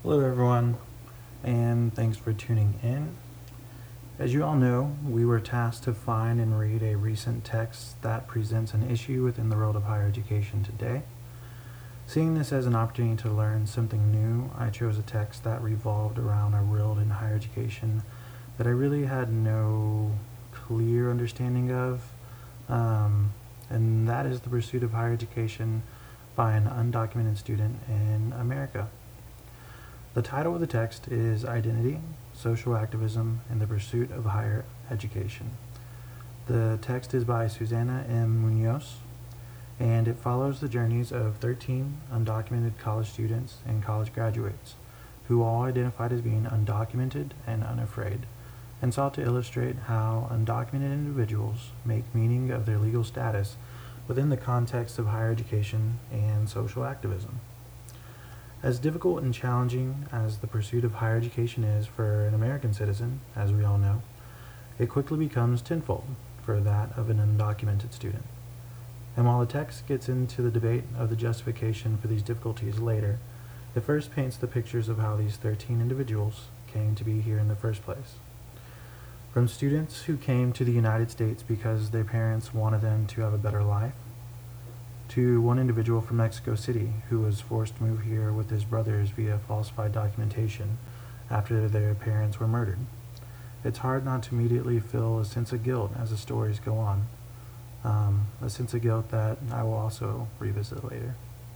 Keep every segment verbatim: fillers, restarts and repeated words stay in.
Hello everyone, and thanks for tuning in. As you all know, we were tasked to find and read a recent text that presents an issue within the world of higher education today. Seeing this as an opportunity to learn something new, I chose a text that revolved around a world in higher education that I really had no clear understanding of, um, and that is the pursuit of higher education by an undocumented student in America. The title of the text is Identity, Social Activism, and the Pursuit of Higher Education. The text is by Susana M. Munoz, and it follows the journeys of thirteen undocumented college students and college graduates who all identified as being undocumented and unafraid, and sought to illustrate how undocumented individuals make meaning of their legal status within the context of higher education and social activism. As difficult and challenging as the pursuit of higher education is for an American citizen, as we all know, it quickly becomes tenfold for that of an undocumented student. And while the text gets into the debate of the justification for these difficulties later, it first paints the pictures of how these thirteen individuals came to be here in the first place. From students who came to the United States because their parents wanted them to have a better life, to one individual from Mexico City who was forced to move here with his brothers via falsified documentation after their parents were murdered. It's hard not to immediately feel a sense of guilt as the stories go on, um, a sense of guilt that I will also revisit later.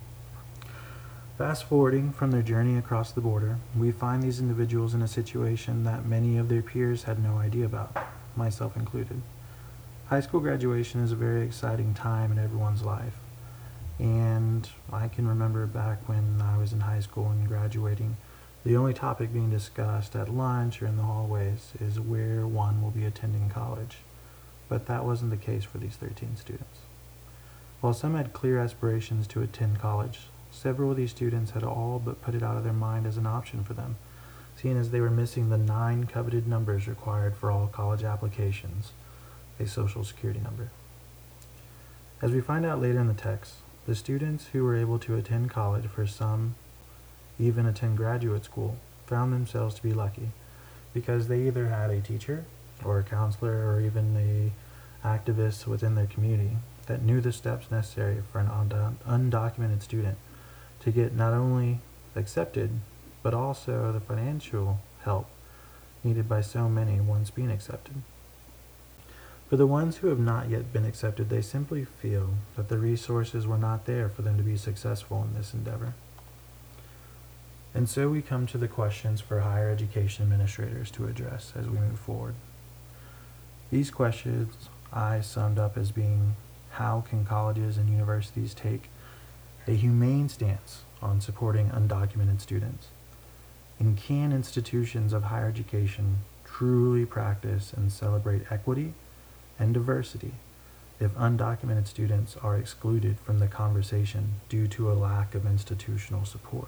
Fast forwarding from their journey across the border, we find these individuals in a situation that many of their peers had no idea about, myself included. High school graduation is a very exciting time in everyone's life. And I can remember back when I was in high school and graduating, the only topic being discussed at lunch or in the hallways is where one will be attending college. But that wasn't the case for these thirteen students. While some had clear aspirations to attend college, several of these students had all but put it out of their mind as an option for them, seeing as they were missing the nine coveted numbers required for all college applications, a social security number. As we find out later in the text, the students who were able to attend college, for some even attend graduate school, found themselves to be lucky because they either had a teacher or a counselor or even a activist within their community that knew the steps necessary for an undocumented student to get not only accepted but also the financial help needed by so many once being accepted. For the ones who have not yet been accepted, they simply feel that the resources were not there for them to be successful in this endeavor. And so we come to the questions for higher education administrators to address as we move forward. These questions I summed up as being: how can colleges and universities take a humane stance on supporting undocumented students? And can institutions of higher education truly practice and celebrate equity and diversity if undocumented students are excluded from the conversation due to a lack of institutional support?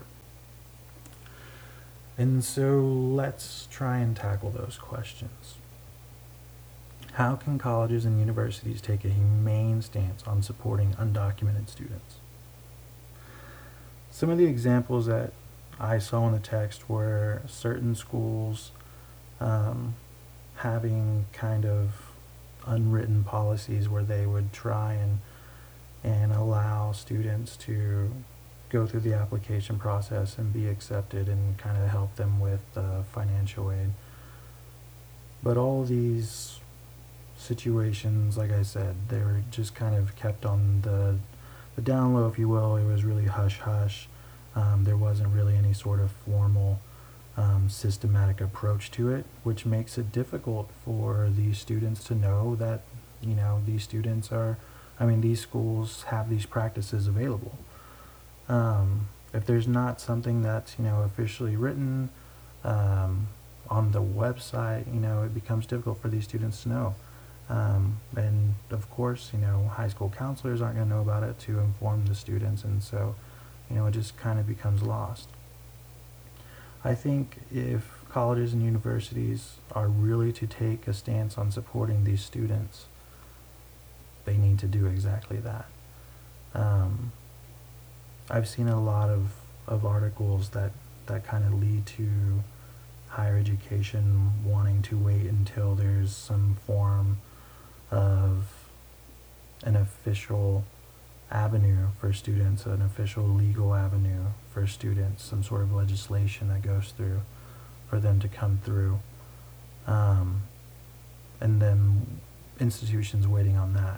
And so let's try and tackle those questions. How can colleges and universities take a humane stance on supporting undocumented students? Some of the examples that I saw in the text were certain schools um, having kind of unwritten policies where they would try and and allow students to go through the application process and be accepted and kind of help them with uh, financial aid. But all of these situations, like I said, they were just kind of kept on the, the down low, if you will. It was really hush-hush. Um, there wasn't really any sort of formal Um, systematic approach to it, which makes it difficult for these students to know that, you know, these students are, I mean, these schools have these practices available. Um, if there's not something that's, you know, officially written um, on the website, you know, it becomes difficult for these students to know. Um, and of course, you know, high school counselors aren't going to know about it to inform the students, and so, you know, it just kind of becomes lost. I think if colleges and universities are really to take a stance on supporting these students, they need to do exactly that. Um, I've seen a lot of, of articles that that kind of lead to higher education wanting to wait until there's some form of an official avenue for students, an official legal avenue for students, some sort of legislation that goes through for them to come through. Um, and then institutions waiting on that.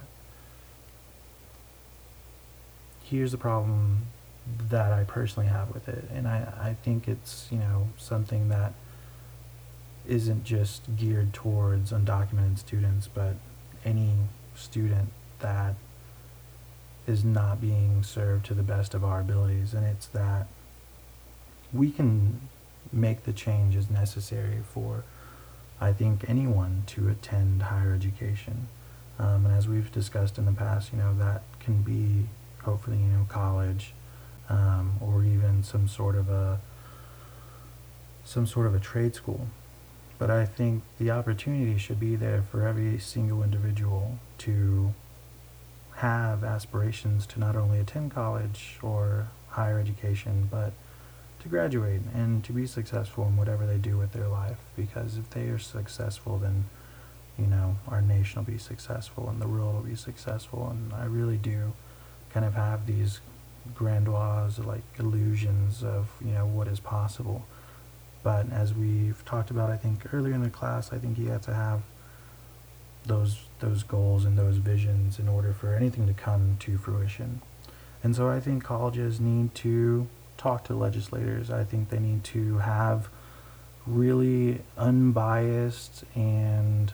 Here's the problem that I personally have with it, and I, I think it's, you know, something that isn't just geared towards undocumented students, but any student that is not being served to the best of our abilities. And it's that we can make the changes necessary for, I think, anyone to attend higher education. Um, and as we've discussed in the past, you know, that can be hopefully, you know, college, um, or even some sort of a some sort of a trade school. But I think the opportunity should be there for every single individual to have aspirations to not only attend college or higher education, but to graduate and to be successful in whatever they do with their life. Because if they are successful, then, you know, our nation will be successful and the world will be successful. And I really do kind of have these grandiose, like, illusions of, you know, what is possible. But as we've talked about, I think earlier in the class, I think you have to have those those goals and those visions in order for anything to come to fruition. And so I think colleges need to talk to legislators. I think they need to have really unbiased and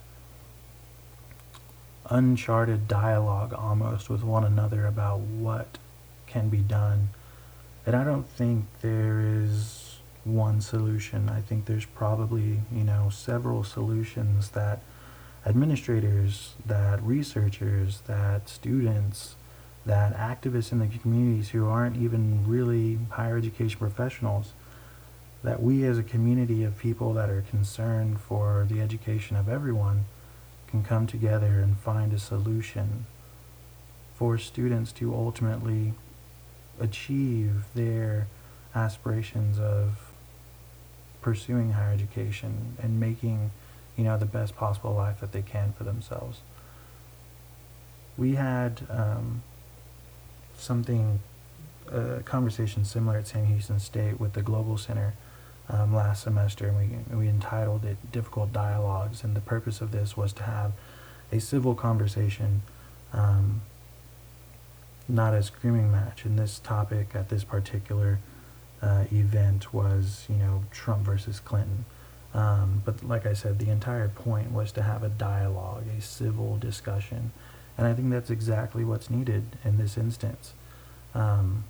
uncharted dialogue almost with one another about what can be done. And I don't think there is one solution. I think there's probably, you know, several solutions that administrators, that researchers, that students, that activists in the communities who aren't even really higher education professionals, that we as a community of people that are concerned for the education of everyone can come together and find a solution for students to ultimately achieve their aspirations of pursuing higher education and making, you know, the best possible life that they can for themselves. We had um, something, a conversation similar at Sam Houston State with the Global Center um, last semester, and we, we entitled it Difficult Dialogues, and the purpose of this was to have a civil conversation, um, not a screaming match. And this topic at this particular uh, event was, you know, Trump versus Clinton. Um, but like I said, the entire point was to have a dialogue, a civil discussion. And I think that's exactly what's needed in this instance. Um,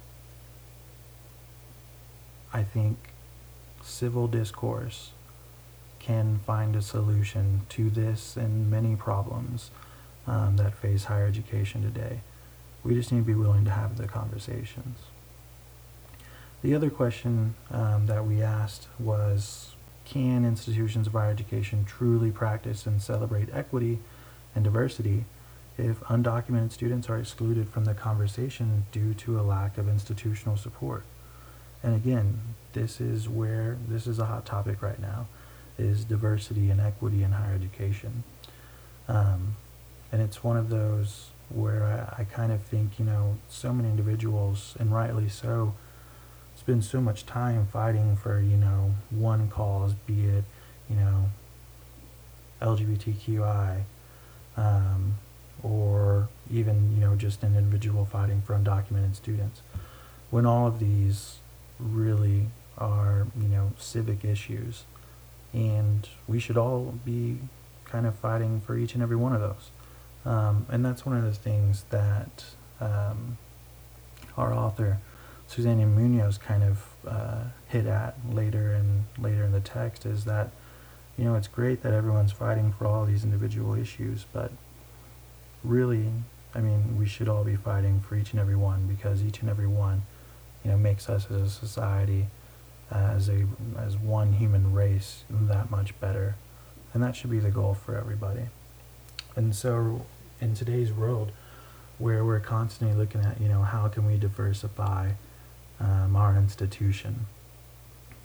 I think civil discourse can find a solution to this and many problems um, that face higher education today. We just need to be willing to have the conversations. The other question um, that we asked was, can institutions of higher education truly practice and celebrate equity and diversity if undocumented students are excluded from the conversation due to a lack of institutional support? And again, this is where, this is a hot topic right now, is diversity and equity in higher education. Um, and it's one of those where I, I kind of think, you know, so many individuals, and rightly so, spend so much time fighting for, you know, one cause, be it, you know, L G B T Q I, um, or even, you know, just an individual fighting for undocumented students, when all of these really are, you know, civic issues, and we should all be kind of fighting for each and every one of those. Um, and that's one of the things that um, our author, Susanna Munoz, kind of uh, hit at later and later in the text, is that, you know, it's great that everyone's fighting for all these individual issues, but really, I mean, we should all be fighting for each and every one, because each and every one, you know, makes us as a society, as a as one human race, that much better. And that should be the goal for everybody. And so in today's world, where we're constantly looking at, you know, how can we diversify um, our institution,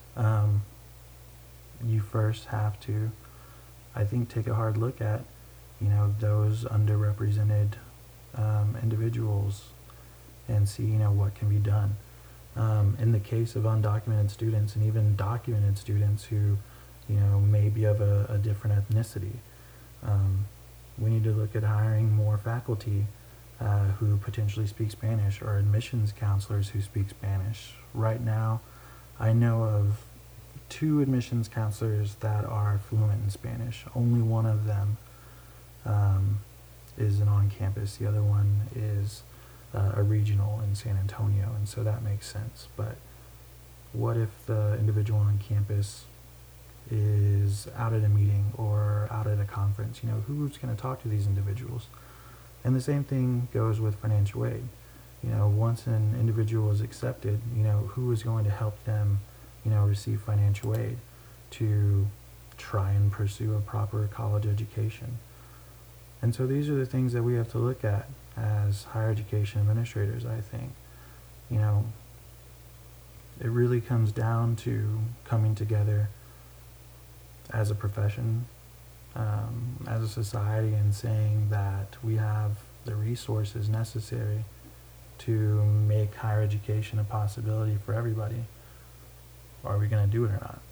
um, you first have to, I think, take a hard look at, you know, those underrepresented um, individuals and see, you know, what can be done. Um, in the case of undocumented students and even documented students who, you know, may be of a, a different ethnicity, um, we need to look at hiring more faculty uh, who potentially speak Spanish, or admissions counselors who speak Spanish. Right now, I know of two admissions counselors that are fluent in Spanish. Only one of them um, is an on-campus. The other one is uh, a regional in San Antonio, and so that makes sense. But what if the individual on campus is out at a meeting or out at a conference? You know, who's going to talk to these individuals? And the same thing goes with financial aid. You know, once an individual is accepted, you know, who is going to help them, you know, receive financial aid to try and pursue a proper college education? And so these are the things that we have to look at as higher education administrators, I think. You know, it really comes down to coming together as a profession, um, as a society, and saying that we have the resources necessary to make higher education a possibility for everybody. Are we going to do it or not?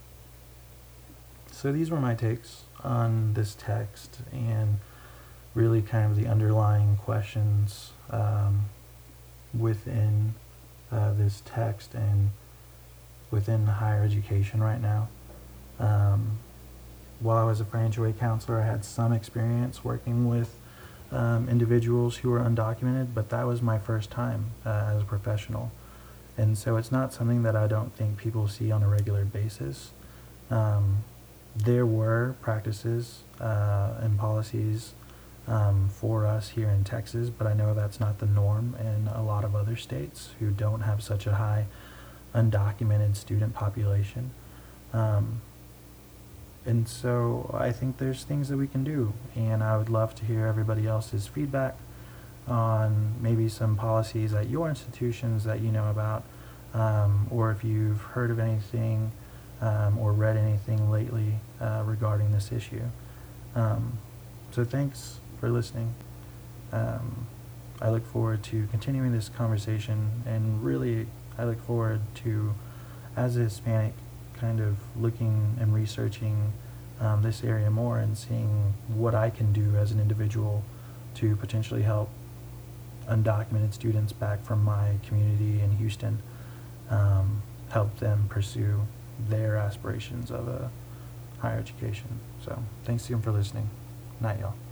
So these were my takes on this text and really kind of the underlying questions um, within uh, this text and within higher education right now. Um, while I was a financial aid counselor, I had some experience working with um, individuals who were undocumented, but that was my first time uh, as a professional. And so it's not something that I don't think people see on a regular basis. Um, there were practices uh, and policies um, for us here in Texas, but I know that's not the norm in a lot of other states who don't have such a high undocumented student population. Um, and so I think there's things that we can do, and I would love to hear everybody else's feedback on maybe some policies at your institutions that you know about, um, or if you've heard of anything um, or read anything lately uh, regarding this issue. Um, so thanks for listening. Um, I look forward to continuing this conversation, and really I look forward to, as a Hispanic, kind of looking and researching um, this area more and seeing what I can do as an individual to potentially help undocumented students back from my community in Houston, um, help them pursue their aspirations of a higher education. So thanks again for listening. Night, y'all.